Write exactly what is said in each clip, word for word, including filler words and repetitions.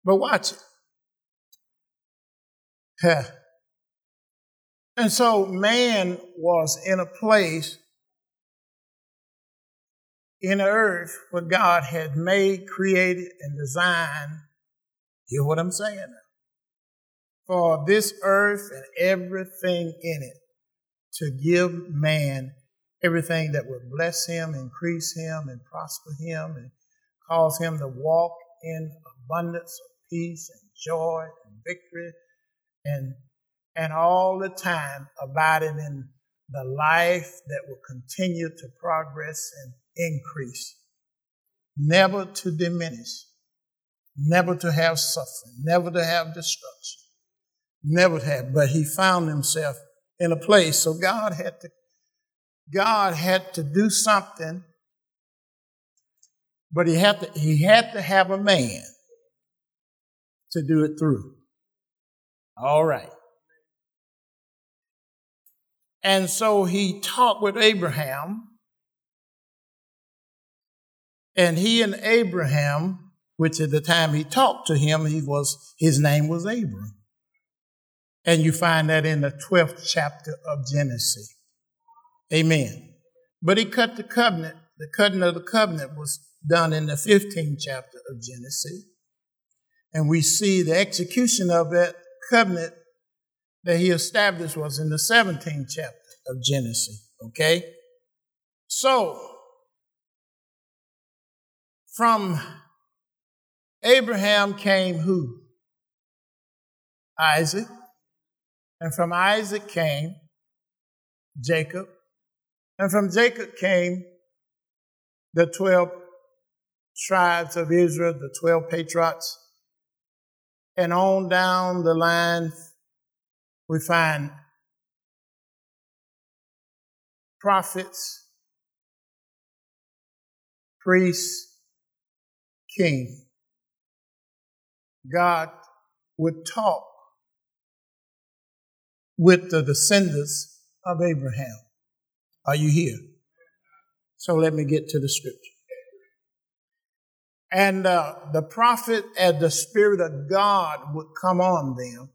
But watch it. And so man was in a place in the earth where God had made, created, and designed, hear what I'm saying now, for this earth and everything in it to give man everything that would bless him, increase him, and prosper him, and cause him to walk in abundance of peace and joy and victory, and and all the time abiding in the life that will continue to progress and increase, never to diminish, never to have suffering, never to have destruction, never to have. But he found himself in a place, so God had to, God had to do something, but he had to, he had to have a man to do it through. All right. And so he talked with Abraham, and he and Abraham, which at the time he talked to him, he was his name was Abram. And you find that in the twelfth chapter of Genesis. Amen. But he cut the covenant. The cutting of the covenant was done in the fifteenth chapter of Genesis. And we see the execution of that covenant that he established was in the seventeenth chapter of Genesis, okay? So, from Abraham came who? Isaac. And from Isaac came Jacob. And from Jacob came the twelve tribes of Israel, the twelve patriarchs. And on down the line, we find prophets, priests, king. God would talk with the descendants of Abraham. Are you here? So let me get to the scripture. And uh, the prophet, as the Spirit of God would come on them,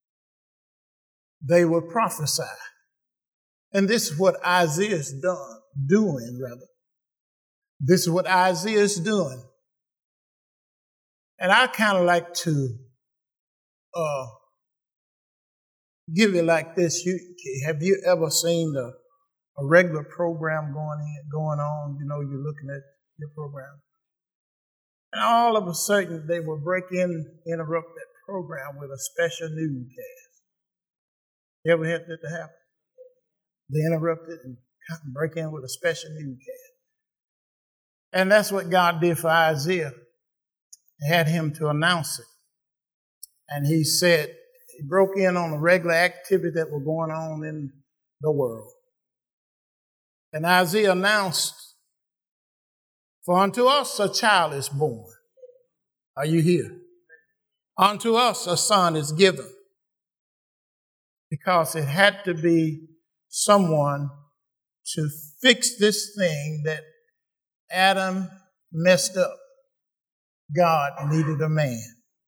they would prophesy. And this is what Isaiah is done, doing, rather. This is what Isaiah is doing. And I kind of like to uh, give it like this. You, have you ever seen the, a regular program going in, going on? You know, you're looking at your program. And all of a sudden, they will break in, interrupt that program with a special newscast. You ever had that to happen? They interrupt it and break in with a special newscast. And that's what God did for Isaiah. He had him to announce it. And he said, he broke in on a regular activity that was going on in the world. And Isaiah announced, for unto us a child is born. Are you here? Unto us a son is given. Because it had to be someone to fix this thing that Adam messed up. God needed a man.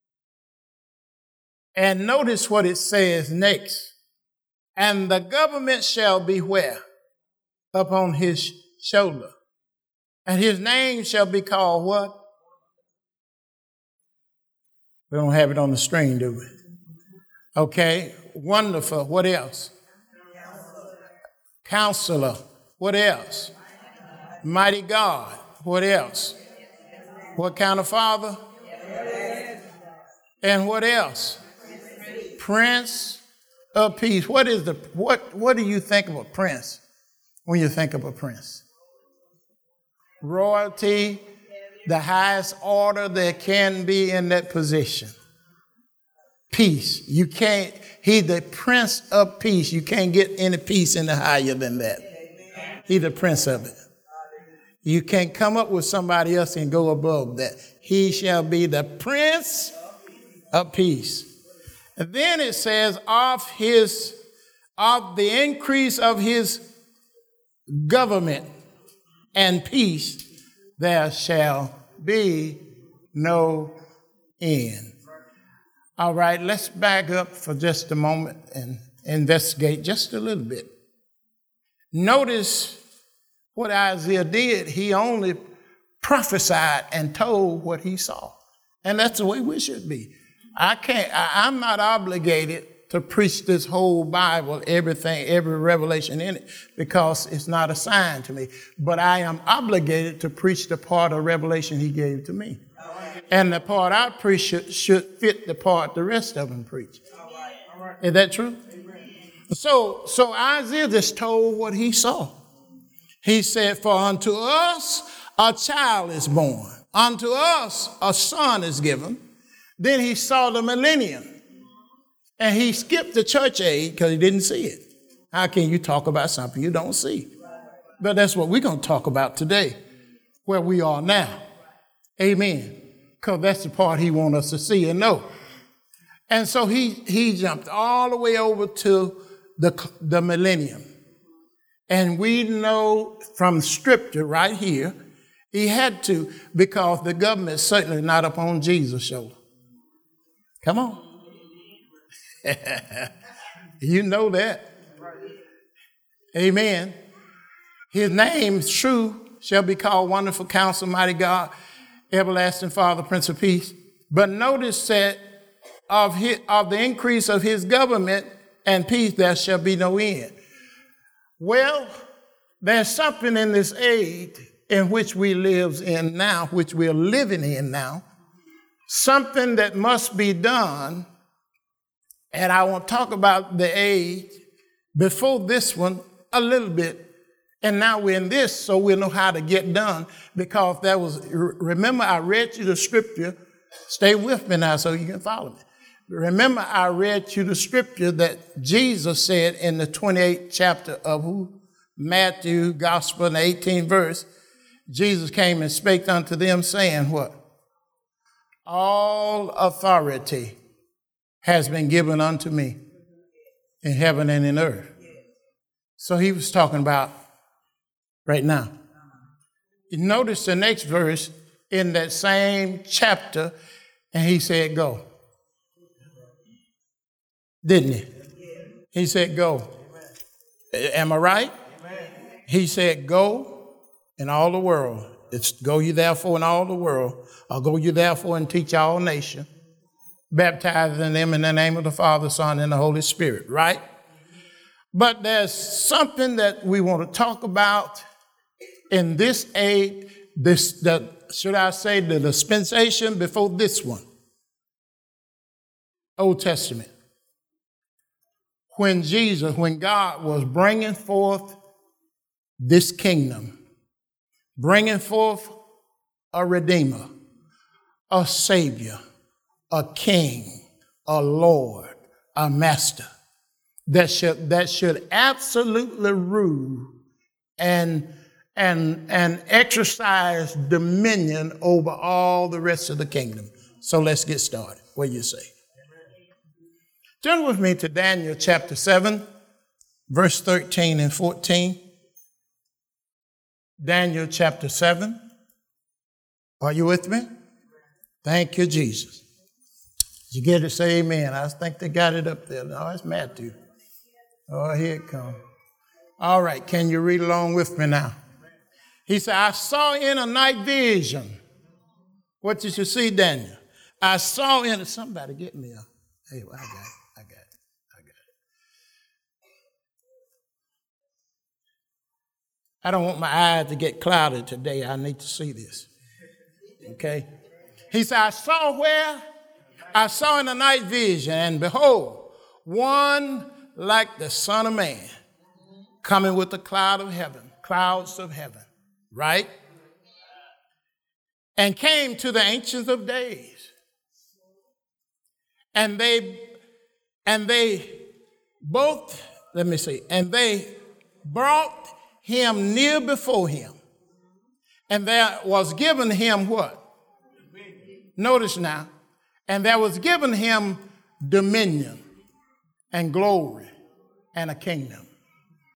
And notice what it says next. And the government shall be where? Upon his shoulder. And his name shall be called what? We don't have it on the screen, do we? Okay. Wonderful. What else? Counselor. What else? Mighty God. What else? What kind of father? And what else? Prince of Peace. What is the what what do you think of a prince when you think of a prince? Royalty, the highest order there can be in that position. Peace. You can't, he's the Prince of Peace. You can't get any peace any higher than that. He's the Prince of it. You can't come up with somebody else and go above that. He shall be the Prince of Peace. And then it says, of his, of the increase of his government and peace, there shall be no end. All right, let's back up for just a moment and investigate just a little bit. Notice what Isaiah did. He only prophesied and told what he saw. And that's the way we should be. I can't, I, I'm not obligated to preach this whole Bible, everything, every revelation in it, because it's not assigned to me. But I am obligated to preach the part of revelation he gave to me. And the part I preach should, should fit the part the rest of them preach. Is that true? So, so Isaiah just told what he saw. He said, for unto us a child is born. Unto us a son is given. Then he saw the millennium. And he skipped the church age because he didn't see it. How can you talk about something you don't see? But that's what we're going to talk about today, where we are now. Amen. Because that's the part he wants us to see and know. And so he, he jumped all the way over to the, the millennium. And we know from scripture right here, he had to, because the government is certainly not upon Jesus' shoulder. Come on. You know that. Amen. His name, true, shall be called Wonderful Counselor, Mighty God, Everlasting Father, Prince of Peace. But notice that of, his, of the increase of his government and peace, there shall be no end. Well, there's something in this age in which we live in now, which we're living in now, something that must be done. And I want to talk about the age before this one a little bit. And now we're in this, so we'll know how to get done. Because that was, remember I read you the scripture. Stay with me now so you can follow me. Remember I read you the scripture that Jesus said in the twenty-eighth chapter of who? Matthew Gospel in the eighteenth verse. Jesus came and spake unto them saying what? All authority has been given unto me in heaven and in earth. So he was talking about right now. You notice the next verse in that same chapter, and he said, go. Didn't he? He said, go. Am I right? He said, go in all the world. It's go you therefore in all the world. Or go you therefore and teach all nations, baptizing them in the name of the Father, Son, and the Holy Spirit, right? But there's something that we want to talk about in this age, this, the, should I say, the dispensation before this one, Old Testament. When Jesus, when God was bringing forth this kingdom, bringing forth a Redeemer, a Savior, a King, a Lord, a Master that should, that should absolutely rule and, and, and exercise dominion over all the rest of the kingdom. So let's get started. What do you say? Turn with me to Daniel chapter seven, verse thirteen and fourteen. Daniel chapter seven. Are you with me? Thank you, Jesus. Did you get it? Say amen. I think they got it up there. No, it's Matthew. Oh, here it comes. All right, can you read along with me now? He said, I saw in a night vision. What did you see, Daniel? I saw in a, somebody get me a, hey, well, I got it. I got it. I got it. I don't want my eyes to get clouded today. I need to see this. Okay? He said, I saw where? I saw in the night vision, and behold, one like the Son of Man coming with the cloud of heaven, clouds of heaven, right? And came to the Ancient of Days. And they, and they both, let me see, and they brought him near before him. And there was given him what? Notice now. And there was given him dominion and glory and a kingdom.